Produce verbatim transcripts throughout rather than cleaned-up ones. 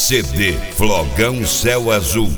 C D Flogão Céu Azul.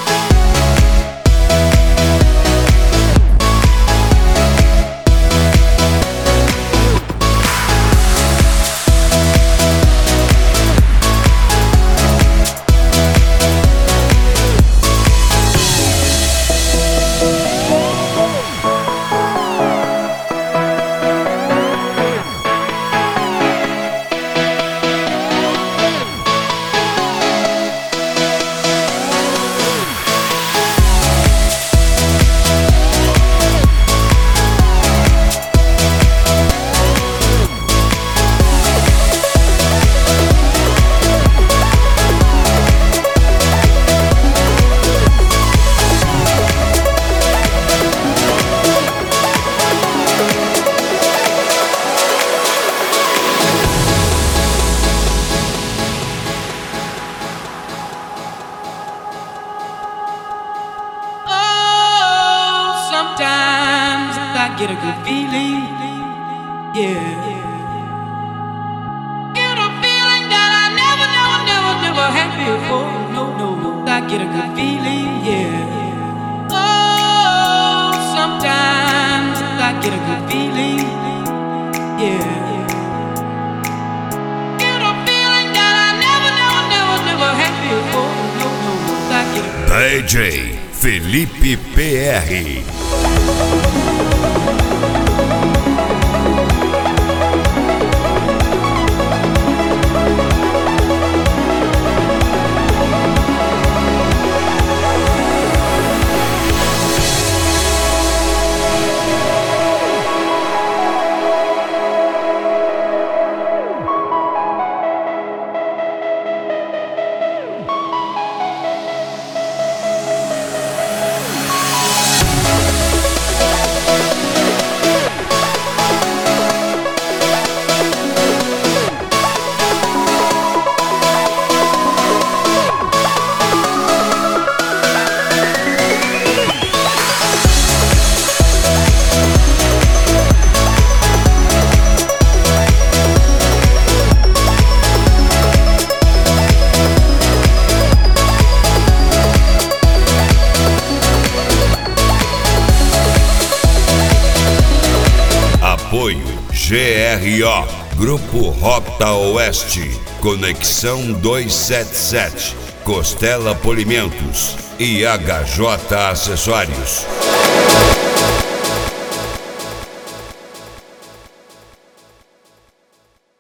Get a good feeling, yeah. Get a feeling that I never, never, never, never had before. No, no, no. I get a good feeling, yeah. Oh, sometimes I get a good feeling, yeah. Get a feeling that I never, never, never, never had before. No, no, no. I get a D J Felipe P R. Apoio G R O, Grupo Rota Oeste, Conexão duzentos e setenta e sete, Costela Polimentos e H J Acessórios.